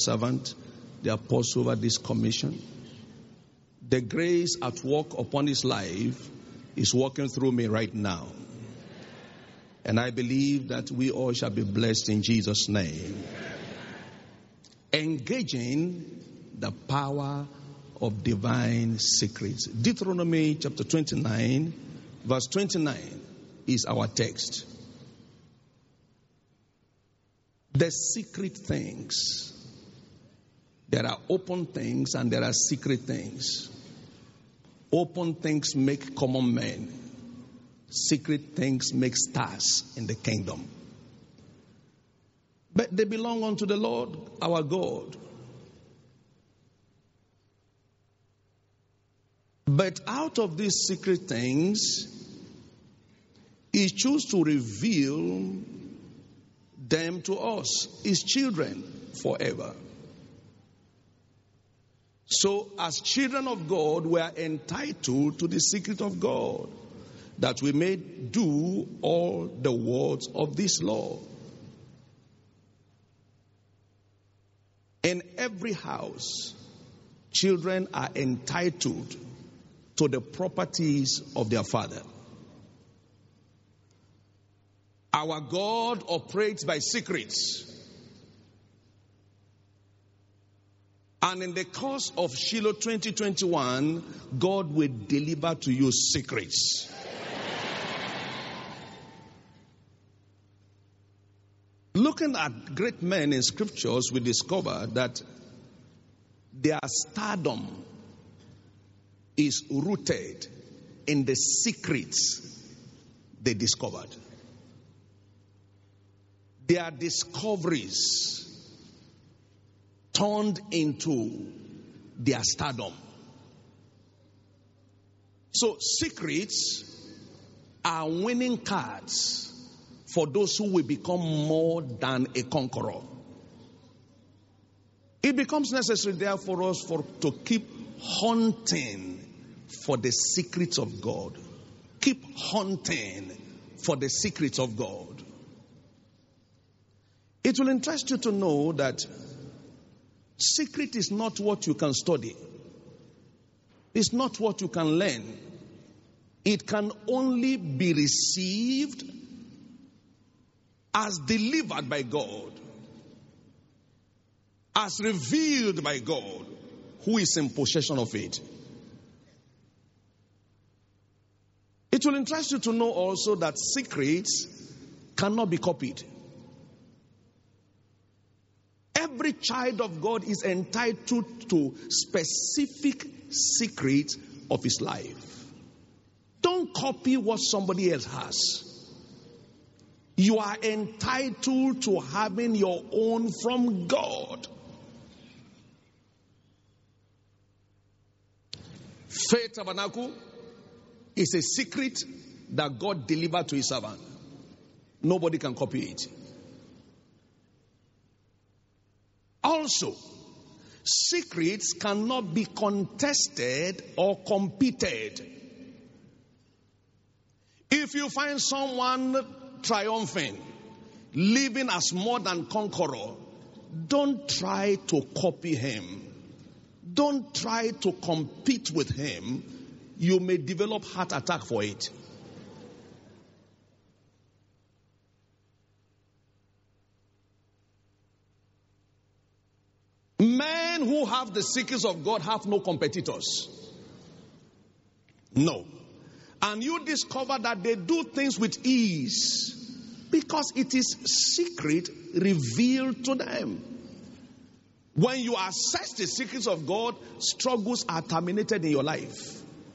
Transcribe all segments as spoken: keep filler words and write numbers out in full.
servant, the apostle, over this commission. The grace at work upon his life is working through me right now. And I believe that we all shall be blessed in Jesus' name. Engaging the power of divine secrets. Deuteronomy chapter twenty-nine, verse twenty-nine is our text. The secret things. There are open things and there are secret things. Open things make common men. Secret things make stars in the kingdom. But they belong unto the Lord our God. But out of these secret things, He chooses to reveal them to us, His children, forever. So, as children of God, we are entitled to the secret of God, that we may do all the words of this law. In every house, children are entitled to the properties of their father. Our God operates by secrets. And in the course of Shiloh twenty twenty-one, God will deliver to you secrets. Looking at great men in scriptures, we discover that their stardom is rooted in the secrets they discovered. Their discoveries turned into their stardom. So secrets are winning cards for those who will become more than a conqueror. It becomes necessary, therefore, for us for, to keep hunting for the secrets of God. Keep hunting for the secrets of God. It will interest you to know that secret is not what you can study. It's not what you can learn. It can only be received as delivered by God, as revealed by God, who is in possession of it. It will interest you to know also that secrets cannot be copied. Every child of God is entitled to specific secrets of his life. Don't copy what somebody else has. You are entitled to having your own from God. Faith Tabernacle is a secret that God delivered to his servant. Nobody can copy it. Also, secrets cannot be contested or competed. If you find someone triumphing, living as more than conqueror, don't try to copy him. Don't try to compete with him. You may develop heart attack for it. Men who have the secrets of God have no competitors. No. And you discover that they do things with ease because it is secret revealed to them. When you access the secrets of God, struggles are terminated in your life.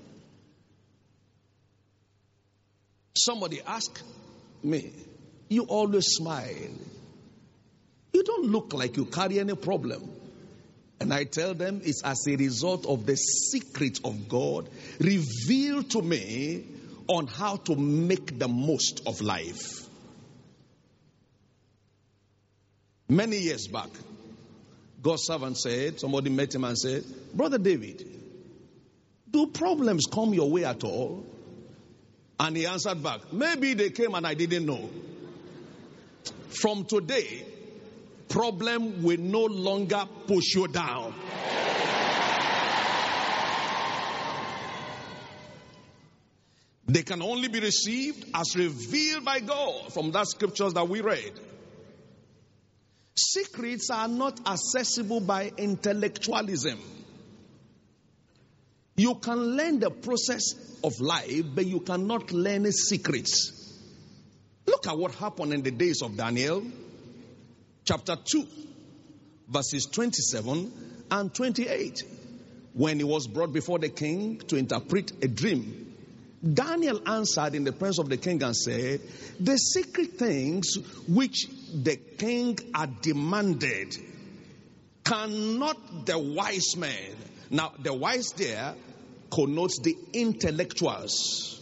Somebody ask me, you always smile. You don't look like you carry any problem. And I tell them it's as a result of the secret of God revealed to me on how to make the most of life. Many years back, God's servant said, somebody met him and said, Brother David, do problems come your way at all? And he answered back, maybe they came and I didn't know. From today, problem will no longer push you down. They can only be received as revealed by God from that scriptures that we read. Secrets are not accessible by intellectualism. You can learn the process of life, but you cannot learn secrets. Look at what happened in the days of Daniel, chapter two, verses twenty-seven and twenty-eight. When he was brought before the king to interpret a dream, Daniel answered in the presence of the king and said, the secret things which the king had demanded, cannot the wise men. Now, the wise there connotes the intellectuals,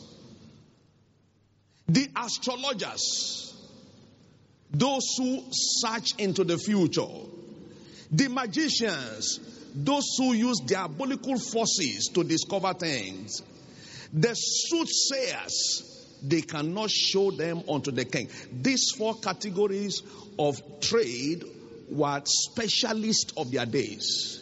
the astrologers, those who search into the future, the magicians, those who use diabolical forces to discover things, the soothsayers, they cannot show them unto the king. These four categories of trade were specialists of their days.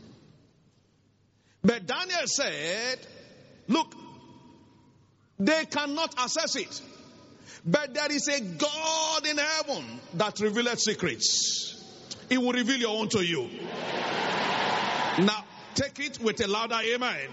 But Daniel said, look, they cannot access it. But there is a God in heaven that revealeth secrets. He will reveal your own to you. Now, take it with a louder amen.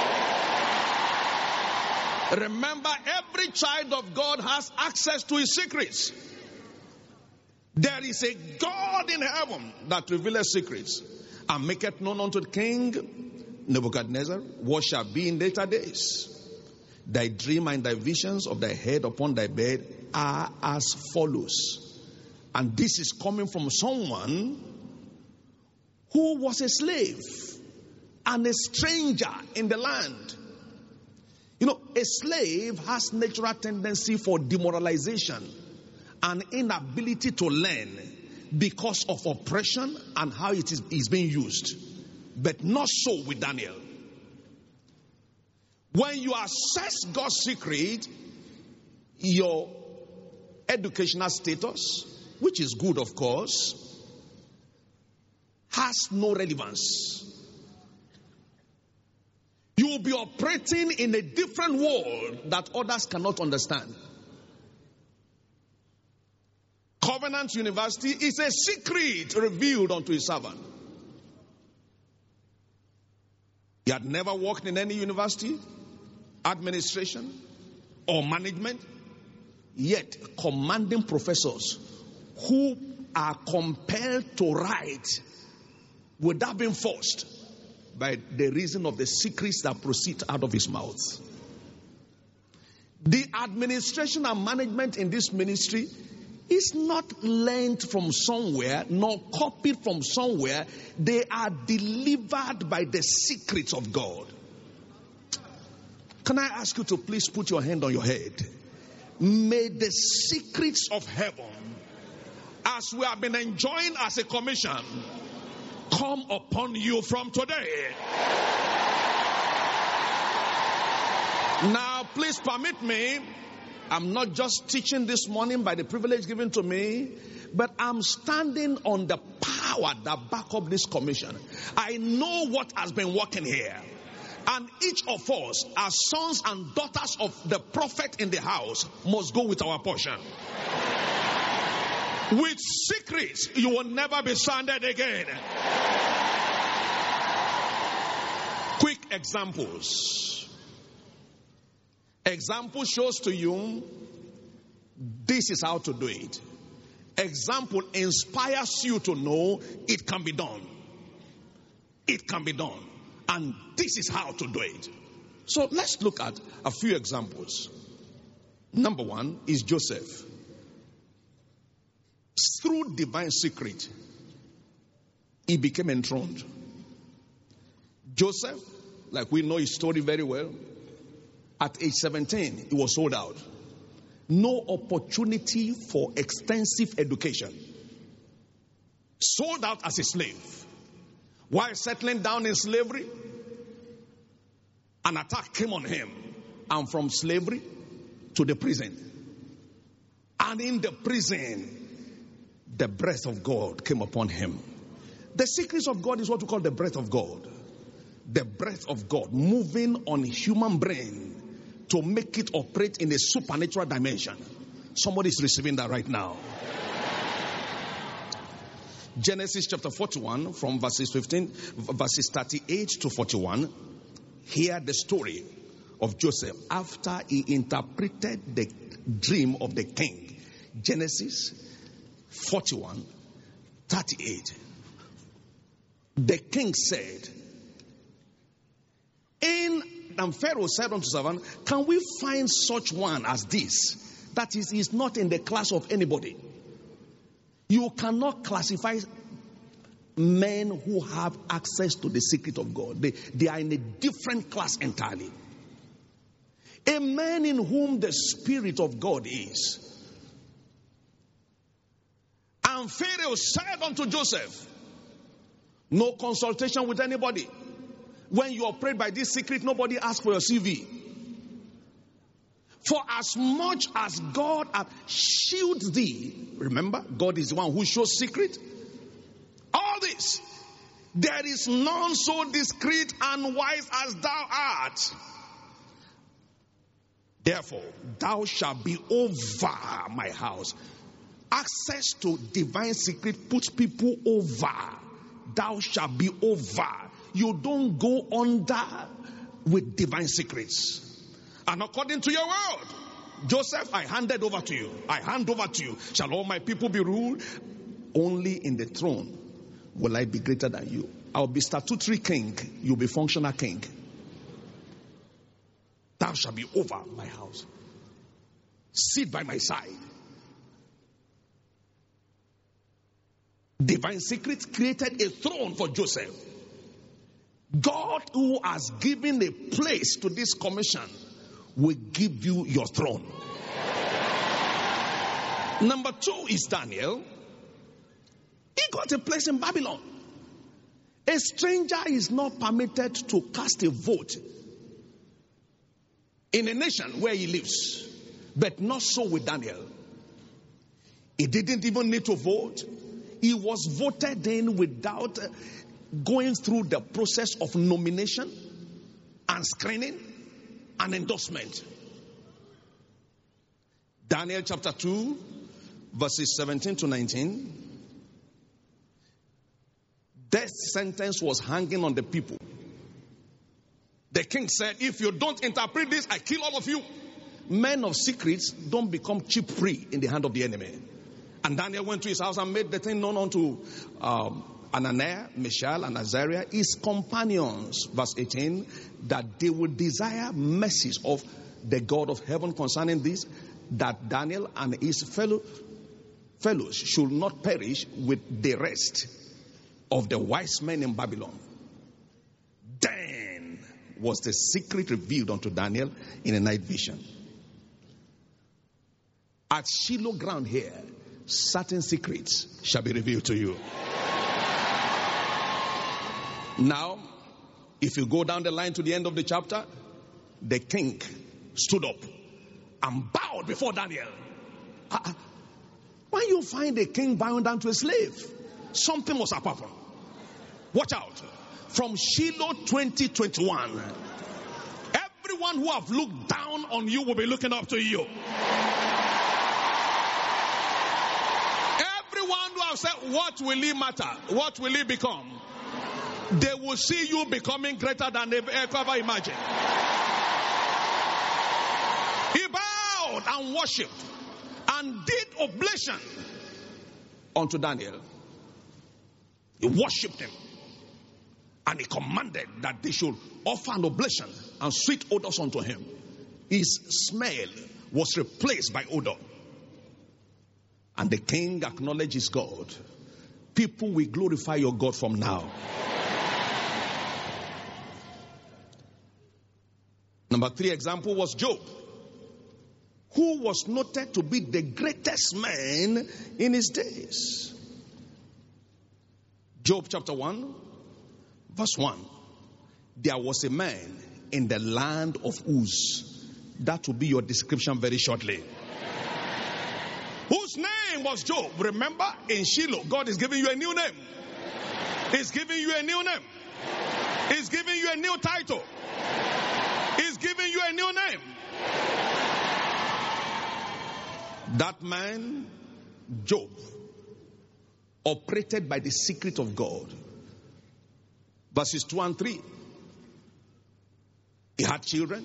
Remember, every child of God has access to his secrets. There is a God in heaven that revealeth secrets and maketh known unto the king Nebuchadnezzar what shall be in later days. Thy dream and thy visions of thy head upon thy bed are as follows. And this is coming from someone who was a slave and a stranger in the land. You know, a slave has natural tendency for demoralization and inability to learn because of oppression and how it is, is being used. But not so with Daniel. When you access God's secret, your educational status, which is good of course, has no relevance. You will be operating in a different world that others cannot understand. Covenant University is a secret revealed unto his servant. He had never worked in any university, administration, or management, yet commanding professors who are compelled to write without being forced by the reason of the secrets that proceed out of his mouth. The administration and management in this ministry is not learned from somewhere, nor copied from somewhere. They are delivered by the secrets of God. Can I ask you to please put your hand on your head? May the secrets of heaven, as we have been enjoying as a commission, come upon you from today. Now, please permit me. I'm not just teaching this morning by the privilege given to me, but I'm standing on the power that back up this commission. I know what has been working here. And each of us, as sons and daughters of the prophet in the house, must go with our portion. With secrets, you will never be stranded again. Quick examples. Example shows to you this is how to do it. Example inspires you to know it can be done. It can be done. And this is how to do it. So let's look at a few examples. Number one is Joseph. Through divine secret, he became enthroned. Joseph, like we know his story very well, at age seventeen, he was sold out. No opportunity for extensive education. Sold out as a slave. While settling down in slavery, an attack came on him. And from slavery to the prison. And in the prison, the breath of God came upon him. The secrets of God is what we call the breath of God. The breath of God moving on human brain to make it operate in a supernatural dimension. Somebody is receiving that right now. Genesis chapter forty-one from verses fifteen, verses thirty-eight to forty-one. Hear the story of Joseph after he interpreted the dream of the king. Genesis forty-one, thirty-eight. The king said, in and Pharaoh said unto servant, can we find such one as this? That is, is not in the class of anybody. You cannot classify men who have access to the secret of God. They, they are in a different class entirely. A man in whom the Spirit of God is. And Pharaoh said unto Joseph, no consultation with anybody. When you operate by this secret, nobody asks for your C V. For as much as God hath shielded thee, remember, God is the one who shows secret. All this, there is none so discreet and wise as thou art. Therefore, thou shalt be over my house. Access to divine secret puts people over. Thou shalt be over. You don't go under with divine secrets. And according to your word, Joseph, I handed over to you. I hand over to you. Shall all my people be ruled? Only in the throne will I be greater than you. I'll be statutory king. You'll be functional king. Thou shalt be over my house. Sit by my side. Divine secrets created a throne for Joseph. God, who has given a place to this commission, will give you your throne. Number two is Daniel. He got a place in Babylon. A stranger is not permitted to cast a vote in a nation where he lives. But not so with Daniel. He didn't even need to vote. He was voted in without going through the process of nomination and screening and endorsement. Daniel chapter two, verses seventeen to nineteen. Death sentence was hanging on the people. The king said, if you don't interpret this, I kill all of you. Men of secrets don't become cheap prey in the hand of the enemy. And Daniel went to his house and made the thing known unto um, Ananiah, Mishael, and Azariah, his companions, verse eighteen, that they would desire mercies of the God of heaven concerning this, that Daniel and his fellow fellows should not perish with the rest of the wise men in Babylon. Then was the secret revealed unto Daniel in a night vision. At Shiloh ground here, certain secrets shall be revealed to you. Now, if you go down the line to the end of the chapter, the king stood up and bowed before Daniel. Uh, when you find a king bowing down to a slave, something must have happened. Watch out. From Shiloh twenty twenty-one, everyone who have looked down on you will be looking up to you. Everyone who have said, what will he matter? What will he become? They will see you becoming greater than they've ever imagined. He bowed and worshipped and did oblation unto Daniel. He worshipped him. And he commanded that they should offer an oblation and sweet odors unto him. His smell was replaced by odor. And the king acknowledged his God. People will glorify your God from now. Number three example was Job, who was noted to be the greatest man in his days. Job chapter one, verse one. There was a man in the land of Uz. That will be your description very shortly. Whose name name was Job. Remember, in Shiloh, God is giving you a new name. He's giving you a new name. He's giving you a new title. He's giving you a new name. That man, Job, operated by the secret of God. Verses two and three. He had children,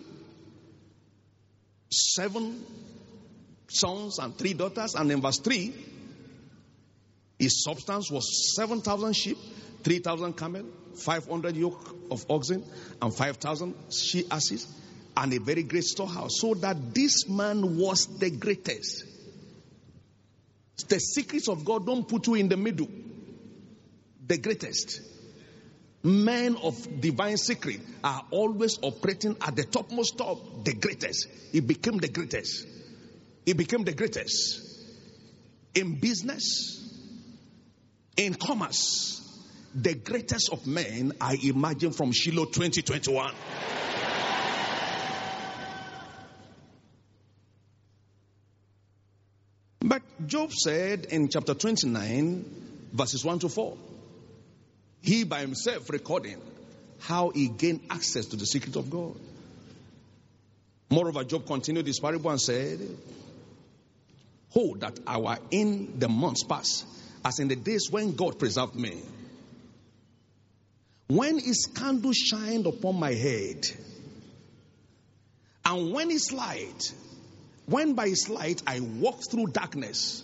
seven sons and three daughters. And in verse three, his substance was seven thousand sheep, three thousand camel, five hundred yoke of oxen, and five thousand she asses, and a very great storehouse. So that this man was the greatest. The secrets of God don't put you in the middle. The greatest. Men of divine secret are always operating at the topmost top. The greatest. He became the greatest. He became the greatest. In business, in commerce, the greatest of men, I imagine, from Shiloh twenty twenty-one. But Job said in chapter twenty-nine, verses one to four, he by himself recording how he gained access to the secret of God. Moreover, Job continued this parable and said, "Oh, that I were in the months past, as in the days when God preserved me, when his candle shined upon my head, and when his light, when by his light I walked through darkness,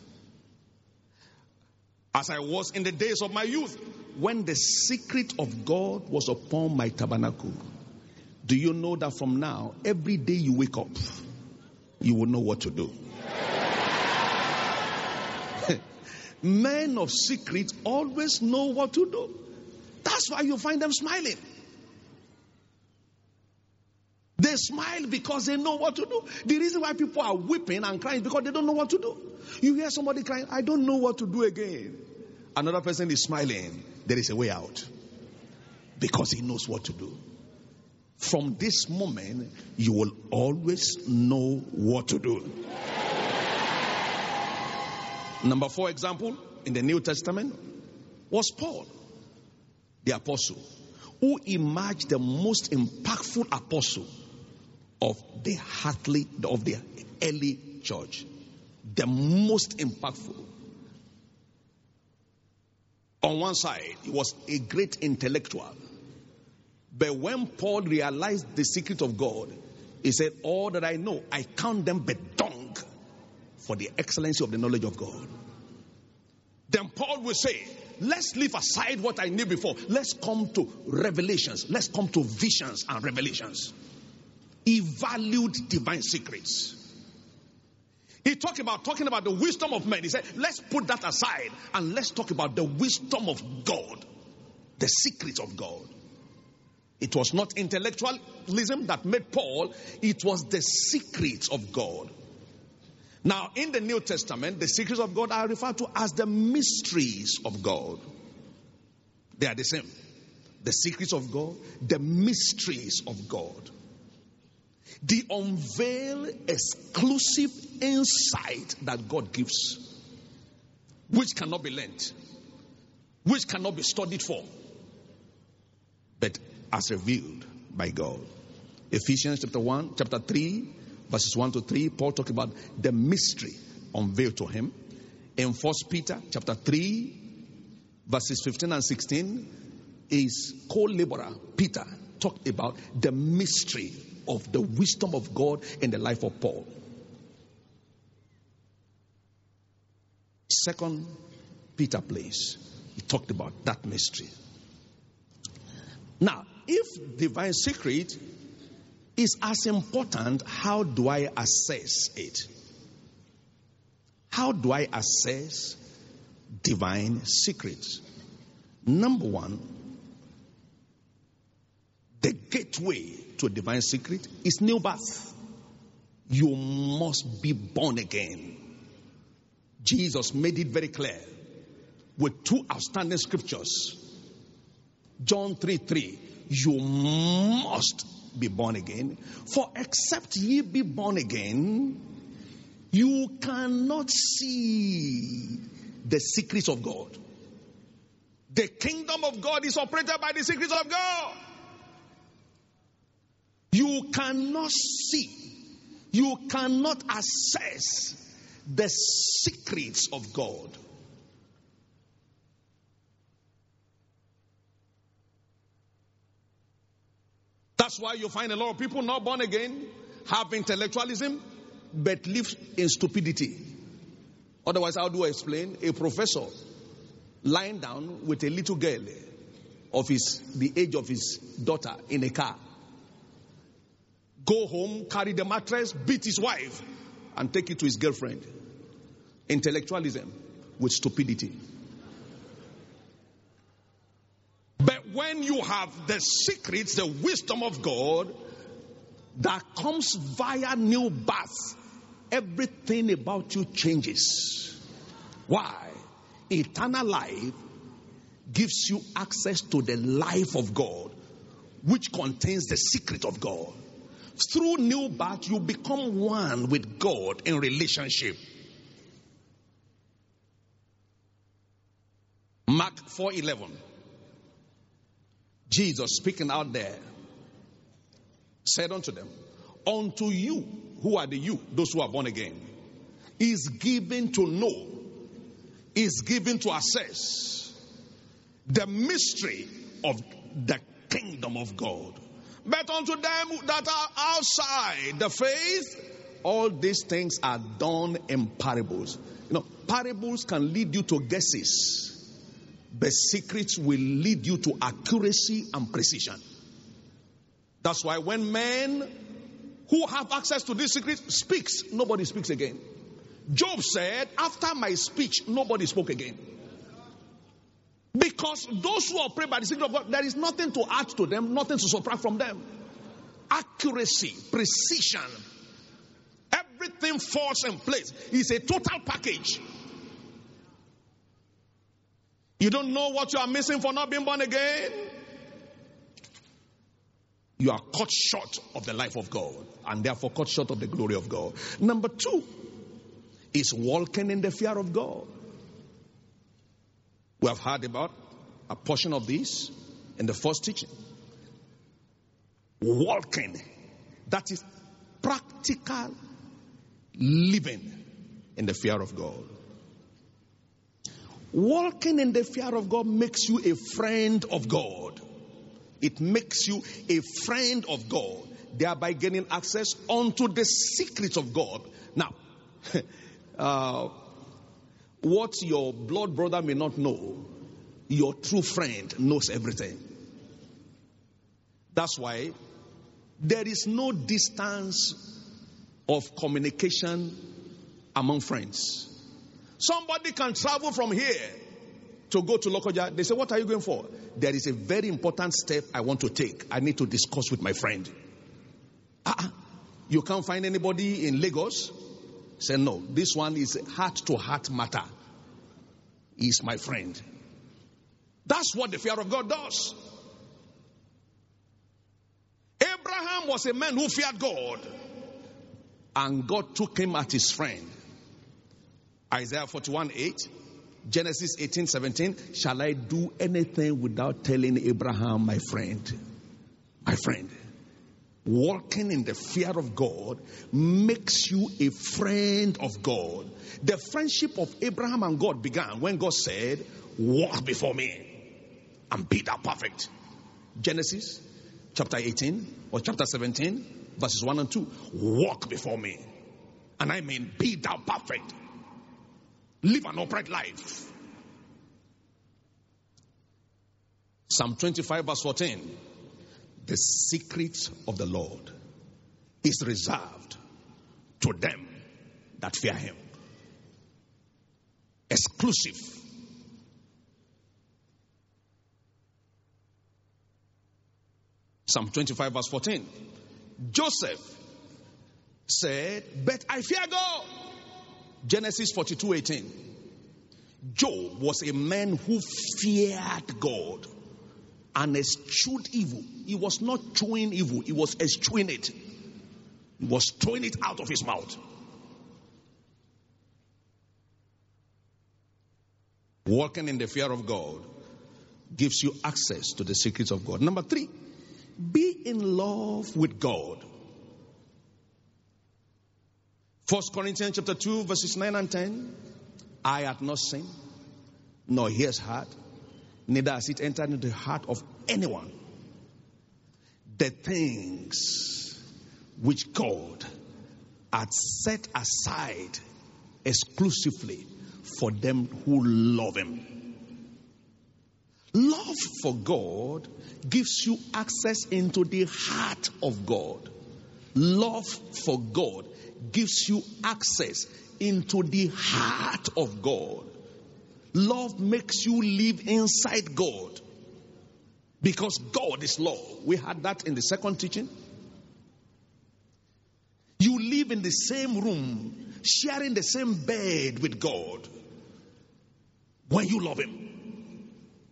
as I was in the days of my youth, when the secret of God was upon my tabernacle." Do you know that from now, every day you wake up, you will know what to do? Men of secret always know what to do. That's why you find them smiling. They smile because they know what to do. The reason why people are weeping and crying is because they don't know what to do. You hear somebody crying, "I don't know what to do again." Another person is smiling. There is a way out. Because he knows what to do. From this moment, you will always know what to do. Number four example in the New Testament was Paul, the apostle, who emerged the most impactful apostle of the heartly, of the early church. The most impactful. On one side, he was a great intellectual. But when Paul realized the secret of God, he said, "All that I know, I count them but dung for the excellency of the knowledge of God." Then Paul will say, "Let's leave aside what I knew before. Let's come to revelations. Let's come to visions and revelations." He valued divine secrets. He talked about talking about the wisdom of men. He said, "Let's put that aside and let's talk about the wisdom of God, the secrets of God." It was not intellectualism that made Paul, it was the secrets of God. Now, in the New Testament, the secrets of God are referred to as the mysteries of God. They are the same. The secrets of God, the mysteries of God. The unveiled, exclusive insight that God gives, which cannot be learned, which cannot be studied for, but as revealed by God. Ephesians chapter one, chapter three, verses one to three, Paul talked about the mystery unveiled to him. In First Peter chapter three, verses fifteen and sixteen, his co-laborer Peter talked about the mystery of the wisdom of God in the life of Paul. Second Peter place, he talked about that mystery. Now, if divine secret is as important, how do I assess it? How do I assess divine secrets? Number one, the gateway to a divine secret is new birth. You must be born again. Jesus made it very clear with two outstanding scriptures. John three three, you must be born again. For except ye be born again, You cannot see the secrets of God. The kingdom of God is operated by the secrets of God. You cannot see, you cannot assess the secrets of God. That's why you find a lot of people not born again, have intellectualism, but live in stupidity. Otherwise, how do I explain? A professor lying down with a little girl of his the age of his daughter in a car. Go home, carry the mattress, beat his wife, and take it to his girlfriend. Intellectualism with stupidity. But when you have the secrets, the wisdom of God that comes via new birth, everything about you changes. Why? Eternal life gives you access to the life of God, which contains the secret of God. Through new birth, you become one with God in relationship. Mark four eleven. Jesus speaking out there said unto them, unto you, who are the you, those who are born again, is given to know, is given to assess the mystery of the kingdom of God. But unto them that are outside the faith, all these things are done in parables. You know, parables can lead you to guesses, but secrets will lead you to accuracy and precision. That's why when men who have access to these secrets speaks, nobody speaks again. Job said, after my speech, nobody spoke again. Because those who operate by the secret of God, there is nothing to add to them, nothing to subtract from them. Accuracy, precision, everything falls in place. It's a total package. You don't know what you are missing for not being born again. You are cut short of the life of God, and therefore cut short of the glory of God. Number two is walking in the fear of God. We have heard about a portion of this in the first teaching. Walking, that is practical living in the fear of God. Walking in the fear of God makes you a friend of God. It makes you a friend of God, thereby gaining access unto the secrets of God. Now, uh, what your blood brother may not know, your true friend knows everything. That's why there is no distance of communication among friends. Somebody can travel from here to go to Lokoja. They say, what are you going for? There is a very important step I want to take. I need to discuss with my friend. Uh-uh. You can't find anybody in Lagos? Say, no, this one is heart-to-heart matter. He's my friend. That's what the fear of God does. Abraham was a man who feared God, and God took him as his friend. Isaiah forty-one eight, Genesis eighteen seventeen. Shall I do anything without telling Abraham, my friend? My friend. Walking in the fear of God makes you a friend of God. The friendship of Abraham and God began when God said, walk before me and be thou perfect. Genesis chapter eighteen or chapter seventeen, verses one and two. Walk before me. And I mean, be thou perfect. Live an upright life. Psalm twenty-five verse fourteen. The secret of the Lord is reserved to them that fear him. Exclusive. Psalm twenty-five verse fourteen. Joseph said, but I fear God. Genesis forty-two eighteen. Job was a man who feared God and eschewed evil. He was not chewing evil, he was eschewing it. He was throwing it out of his mouth. Walking in the fear of God gives you access to the secrets of God. Number three, be in love with God. First Corinthians chapter two, verses nine and ten. Eye hath not seen, nor ears heard, neither has it entered into the heart of anyone the things which God hath set aside exclusively for them who love him. Love for God gives you access into the heart of God. Love for God gives you access into the heart of God. Love makes you live inside God. Because God is love. We had that in the second teaching. You live in the same room, sharing the same bed with God when you love him.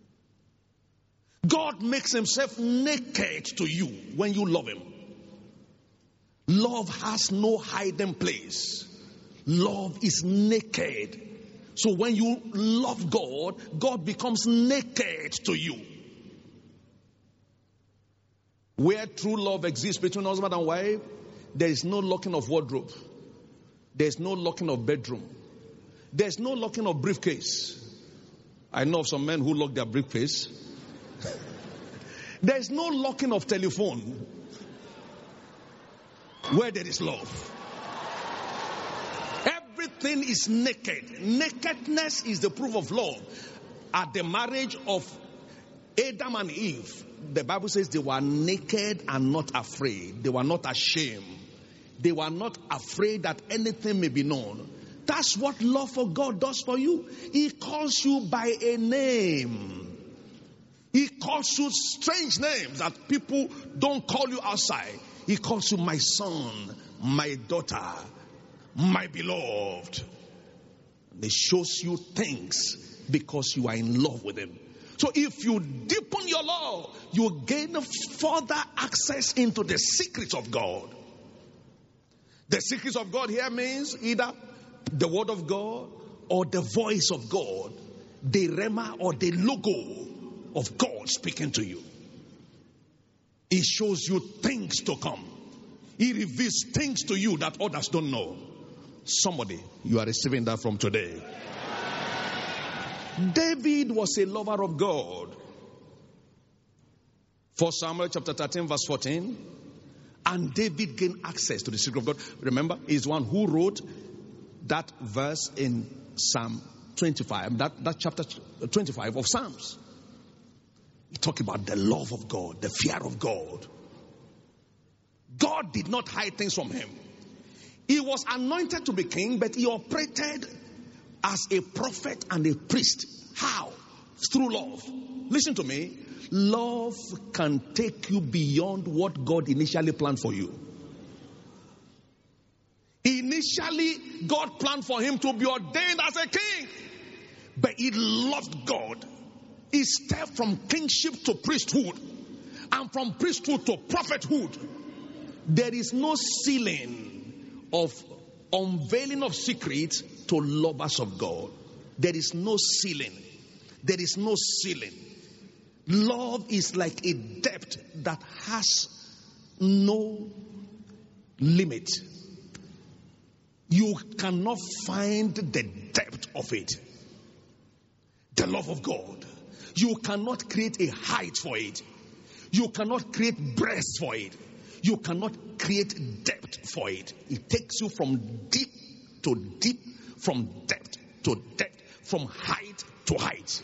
God makes himself naked to you when you love him. Love has no hiding place. Love is naked. So when you love God, God becomes naked to you. Where true love exists between husband and wife, there is no locking of wardrobe. There is no locking of bedroom. There is no locking of briefcase. I know of some men who lock their briefcase. There is no locking of telephone where there is love. Everything is naked. Nakedness is the proof of love. At the marriage of Adam and Eve, the Bible says they were naked and not afraid. They were not ashamed. They were not afraid that anything may be known. That's what love for God does for you. He calls you by a name. He calls you strange names that people don't call you outside. He calls you my son, my daughter, my beloved. He shows you things because you are in love with him. So if you deepen your love, you gain further access into the secrets of God. The secrets of God here means either the word of God or the voice of God, the rhema or the logo of God speaking to you. He shows you things to come. He reveals things to you that others don't know. Somebody, you are receiving that from today. David was a lover of God. First Samuel chapter thirteen verse fourteen. And David gained access to the secret of God. Remember, he's one who wrote that verse in Psalm twenty-five, that, that chapter twenty-five of Psalms. He talked about the love of God, the fear of God. God did not hide things from him. He was anointed to be king, but he operated as a prophet and a priest. How? Through love. Listen to me. Love can take you beyond what God initially planned for you. Initially, God planned for him to be ordained as a king. But he loved God. He stepped from kingship to priesthood. And from priesthood to prophethood. There is no ceiling of unveiling of secrets to lovers of God. There is no ceiling. There is no ceiling. Love is like a depth that has no limit. You cannot find the depth of it. The love of God. You cannot create a height for it. You cannot create breadth for it. You cannot create depth for it. It takes you from deep to deep, from depth to depth, from height to height.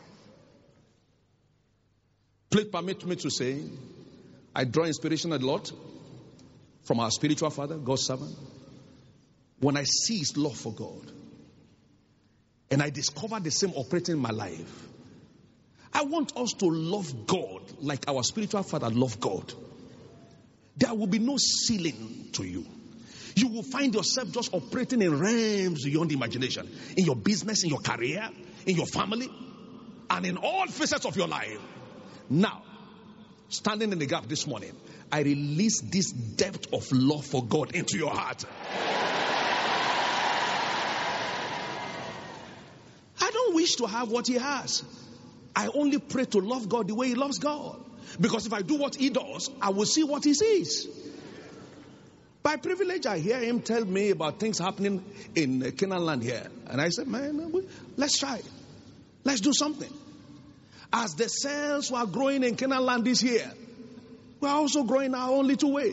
Please permit me to say, I draw inspiration a lot from our spiritual father, God's servant. When I see his love for God, and I discover the same operating in my life, I want us to love God like our spiritual father loved God. There will be no ceiling to you. You will find yourself just operating in realms beyond imagination. In your business, in your career, in your family, and in all facets of your life. Now, standing in the gap this morning, I release this depth of love for God into your heart. I don't wish wish to have what he has. I only pray to love God the way he loves God. Because if I do what he does, I will see what he sees. By privilege, I hear him tell me about things happening in Canaan land here. And I said, man, let's try. Let's do something. As the cells were growing in Canaan land this year, we're also growing our own little way.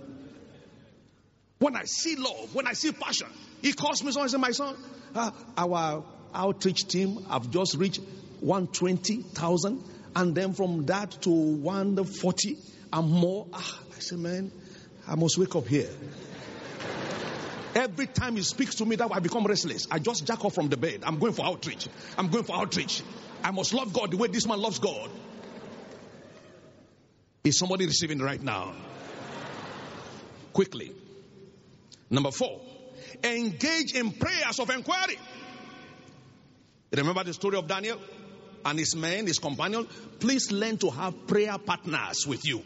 When I see love, when I see passion, he calls me, son, and says, my son, uh, our outreach team have just reached one hundred twenty thousand. And then from that to one hundred forty and more. Ah, I said, man, I must wake up here. Every time he speaks to me, that I become restless. I just jack off from the bed. I'm going for outreach. I'm going for outreach. I must love God the way this man loves God. Is somebody receiving right now? Quickly. Number four, engage in prayers of inquiry. Remember the story of Daniel and his men, his companions? Please learn to have prayer partners with you.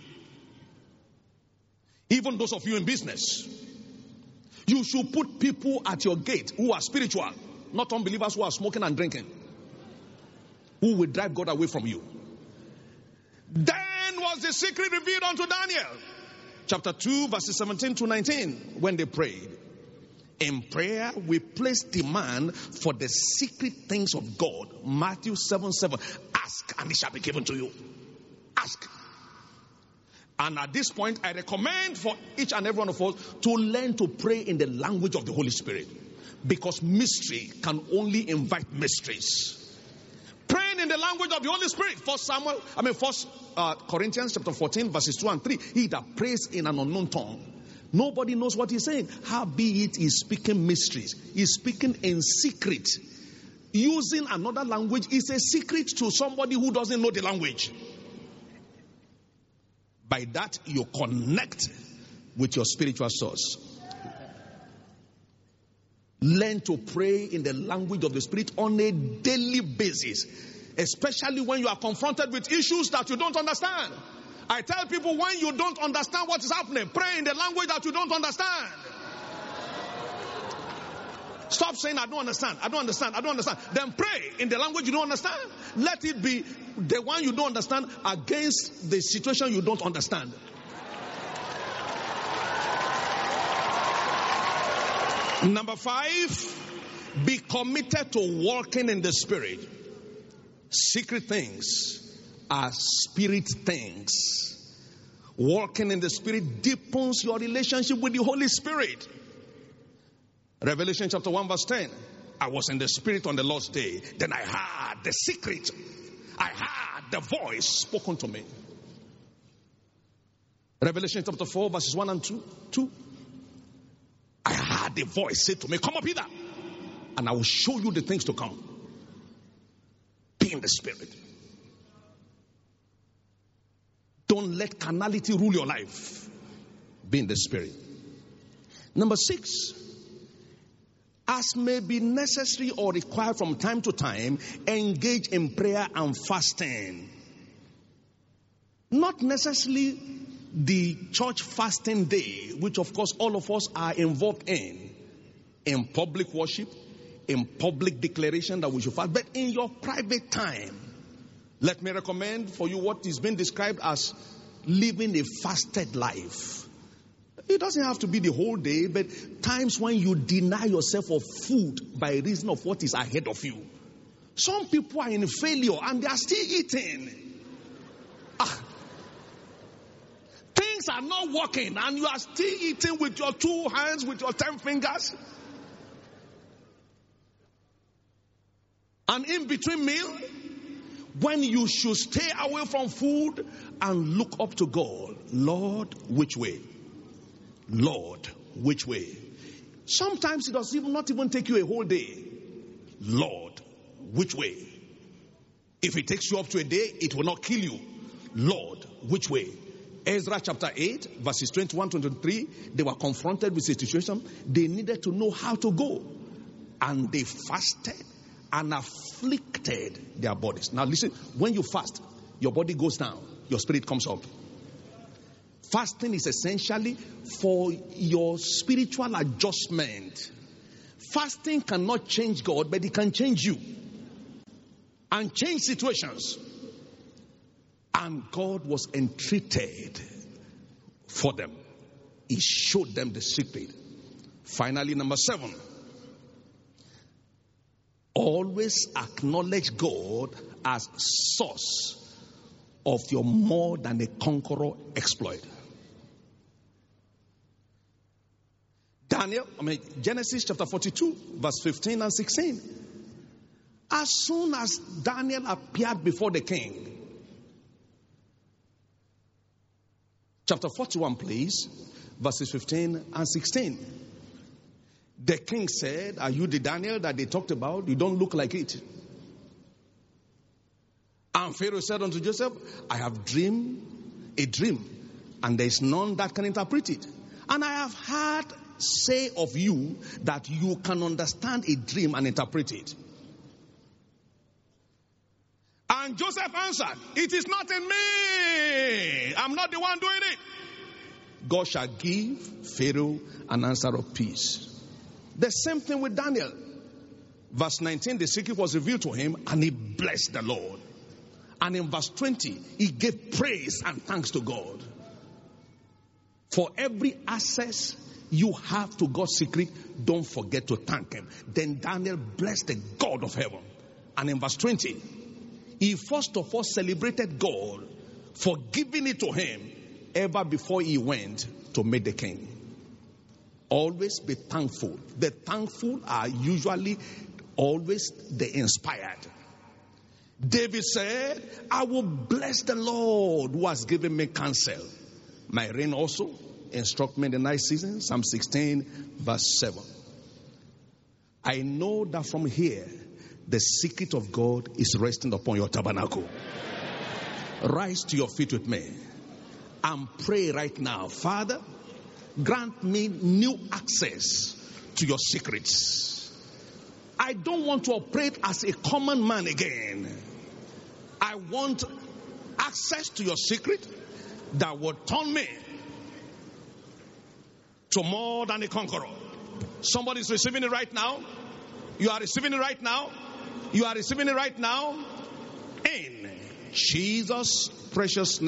Even those of you in business. You should put people at your gate who are spiritual, not unbelievers who are smoking and drinking, who will drive God away from you. Then was the secret revealed unto Daniel. Chapter two, verses seventeen to nineteen, when they prayed. In prayer, we place demand for the secret things of God. Matthew seven, seven. Ask and it shall be given to you. Ask. And at this point, I recommend for each and every one of us to learn to pray in the language of the Holy Spirit. Because mystery can only invite mysteries. Praying in the language of the Holy Spirit. First Samuel, I mean, First uh, Corinthians chapter fourteen, verses two and three. He that prays in an unknown tongue, nobody knows what he's saying. Howbeit he's speaking mysteries. He's speaking in secret. Using another language is a secret to somebody who doesn't know the language. By that, you connect with your spiritual source. Learn to pray in the language of the Spirit on a daily basis. Especially when you are confronted with issues that you don't understand. I tell people, when you don't understand what is happening, pray in the language that you don't understand. Stop saying, I don't understand, I don't understand, I don't understand. Then pray in the language you don't understand. Let it be the one you don't understand against the situation you don't understand. Number five, be committed to walking in the Spirit. Secret things are spirit things. Walking in the Spirit deepens your relationship with the Holy Spirit. Revelation chapter one verse ten. I was in the Spirit on the Lord's day. Then I heard the secret. I heard the voice spoken to me. Revelation chapter four verses one and two. two. I heard the voice say to me, come up hither, and I will show you the things to come. Be in the Spirit. Don't let carnality rule your life. Be in the Spirit. Number six, as may be necessary or required from time to time, engage in prayer and fasting. Not necessarily the church fasting day, which of course all of us are involved in, in public worship, in public declaration that we should fast, but in your private time. Let me recommend for you what is being described as living a fasted life. It doesn't have to be the whole day, but times when you deny yourself of food by reason of what is ahead of you. Some people are in failure and they are still eating. Ah. Things are not working and you are still eating with your two hands, with your ten fingers. And in between meal, when you should stay away from food and look up to God. Lord, which way? Lord, which way? Sometimes it does even not even take you a whole day. Lord, which way? If it takes you up to a day, it will not kill you. Lord, which way? Ezra chapter eight, verses twenty-one to twenty-three, they were confronted with a situation. They needed to know how to go. And they fasted and afflicted their bodies. Now listen, when you fast, your body goes down, your spirit comes up. Fasting is essentially for your spiritual adjustment. Fasting cannot change God, but it can change you. and change situations. And God was entreated for them. He showed them the secret. Finally, number seven. Always acknowledge God as source of your more than a conqueror exploit. Daniel, I mean Genesis chapter forty-two, verse fifteen and sixteen. As soon as Daniel appeared before the king, chapter forty-one, please, verses fifteen and sixteen. The king said, are you the Daniel that they talked about? You don't look like it. And Pharaoh said unto Joseph, I have dreamed a dream, and there is none that can interpret it. And I have heard say of you that you can understand a dream and interpret it. And Joseph answered, it is not in me. I'm not the one doing it. God shall give Pharaoh an answer of peace. The same thing with Daniel. Verse nineteen, the secret was revealed to him and he blessed the Lord. And in verse twenty, he gave praise and thanks to God. For every access you have to God's secret, don't forget to thank him. Then Daniel blessed the God of heaven. And in verse twenty, he first of all celebrated God for giving it to him ever before he went to meet the king. Always be thankful. The thankful are usually always the inspired. David said, I will bless the Lord who has given me counsel. My reign also instruct me in the night season. Psalm sixteen verse seven. I know that from here the secret of God is resting upon your tabernacle. Rise to your feet with me and pray right now. Father, grant me new access to your secrets. I don't want to operate as a common man again. I want access to your secret that will turn me to more than a conqueror. Somebody's receiving it right now. You are receiving it right now. You are receiving it right now. In Jesus' precious name.